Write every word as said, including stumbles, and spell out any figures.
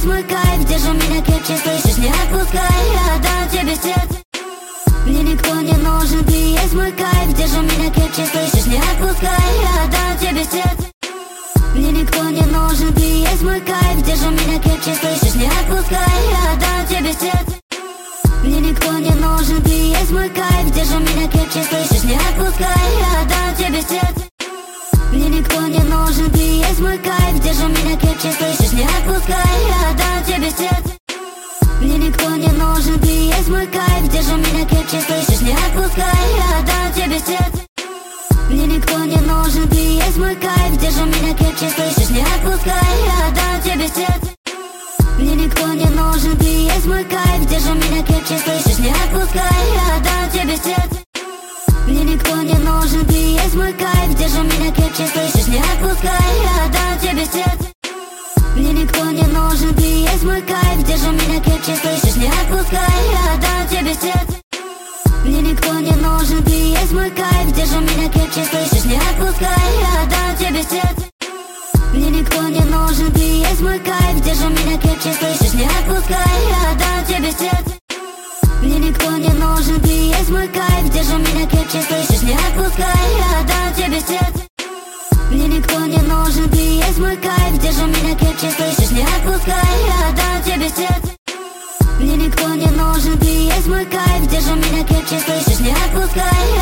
есть мой кайф, держи меня крепче, слышишь, не отпускай. Я отдам тебе сердце. Мне никто не нужен, ты есть мой кайф, держи меня крепче, слышишь, не отпускай. Я отдам тебе сердце. Мне никто не нужен, ты есть мой кайф, держи меня крепче, слышишь, не отпускай. Я отдам тебе сердце. Мне никто не нужен, ты есть мой кайф, держи меня крепче, слышишь, не отпускай. Я отдам тебе сердце. Мне никто не нужен, ты есть мой кайф, держи меня крепче, слышишь, не отпускай. Я отдам тебе сердце. Мне никто не нужен, ты есть мой кайф, держи меня крепче, слышишь, не отпускай. Я отдам тебе сердце. Мне никто не нужен, ты есть мой кайф, держи меня крепче, слышишь, не отпускай. Я отдам тебе сердце. Мне никто не нужен, ты есть мой кайф, держи меня крепче, слышишь, не отпускай. Я отдам тебе сердце. Мне никто не нужен, ты есть мой кайф, держи меня крепче, слышишь, не отпускай. Я отдам тебе сердце. Мне никто не нужен, ты есть мой кайф, держи меня крепче, слышишь, не отпускай. Я отдам тебе сердце. Мне никто не нужен, ты есть мой кайф, держи меня крепче, слышишь, не отпускай. Я отдам тебе сердце. Мне никто не нужен, ты есть мой кайф, держи меня крепче, слышишь, не отпускай. Я отдам тебе сердце. Мне никто не нужен, ты есть мой кайф, держи меня крепче, слышишь, не отпускай. Я отдам тебе сердце. Мне никто не нужен, ты есть мой кайф, держи меня крепче, слышишь, не отпускай. Я отдам тебе сердце. Мне никто не нужен, ты есть мой кайф, держи меня крепче, слышишь, не отпускай.